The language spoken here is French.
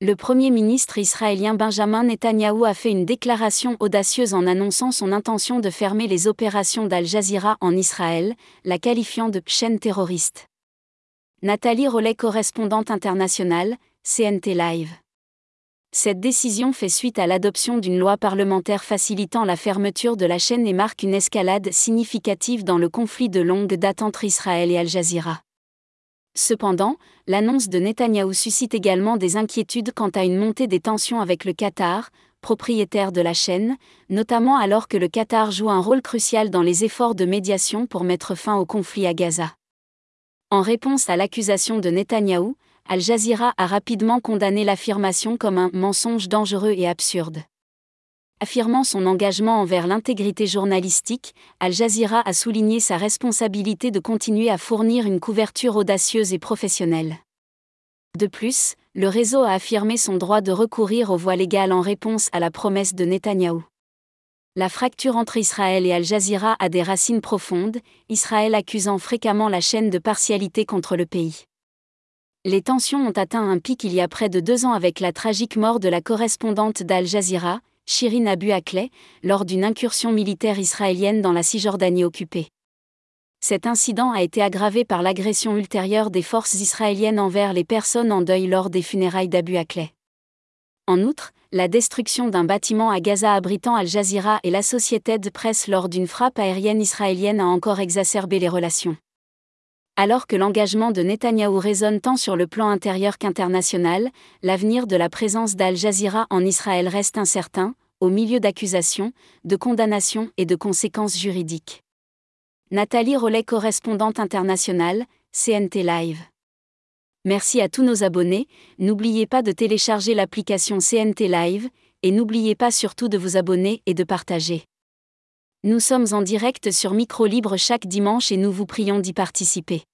Le Premier ministre israélien Benjamin Netanyahou a fait une déclaration audacieuse en annonçant son intention de fermer les opérations d'Al Jazeera en Israël, la qualifiant de « chaîne terroriste ». Nathalie Rollet, correspondante internationale, CNT Live. Cette décision fait suite à l'adoption d'une loi parlementaire facilitant la fermeture de la chaîne et marque une escalade significative dans le conflit de longue date entre Israël et Al Jazeera. Cependant, l'annonce de Netanyahou suscite également des inquiétudes quant à une montée des tensions avec le Qatar, propriétaire de la chaîne, notamment alors que le Qatar joue un rôle crucial dans les efforts de médiation pour mettre fin au conflit à Gaza. En réponse à l'accusation de Netanyahou, Al Jazeera a rapidement condamné l'affirmation comme un « mensonge dangereux et absurde ». Affirmant son engagement envers l'intégrité journalistique, Al Jazeera a souligné sa responsabilité de continuer à fournir une couverture audacieuse et professionnelle. De plus, le réseau a affirmé son droit de recourir aux voies légales en réponse à la promesse de Netanyahou. La fracture entre Israël et Al Jazeera a des racines profondes, Israël accusant fréquemment la chaîne de partialité contre le pays. Les tensions ont atteint un pic il y a près de 2 ans avec la tragique mort de la correspondante d'Al Jazeera, Shirin Abu Akleh, lors d'une incursion militaire israélienne dans la Cisjordanie occupée. Cet incident a été aggravé par l'agression ultérieure des forces israéliennes envers les personnes en deuil lors des funérailles d'Abu Akleh. En outre, la destruction d'un bâtiment à Gaza abritant Al Jazeera et l'Associated Press lors d'une frappe aérienne israélienne a encore exacerbé les relations. Alors que l'engagement de Netanyahou résonne tant sur le plan intérieur qu'international, l'avenir de la présence d'Al Jazeera en Israël reste incertain, au milieu d'accusations, de condamnations et de conséquences juridiques. Nathalie Rollet, correspondante internationale, CNT Live. Merci à tous nos abonnés, n'oubliez pas de télécharger l'application CNT Live, et n'oubliez pas surtout de vous abonner et de partager. Nous sommes en direct sur Micro Libre chaque dimanche et nous vous prions d'y participer.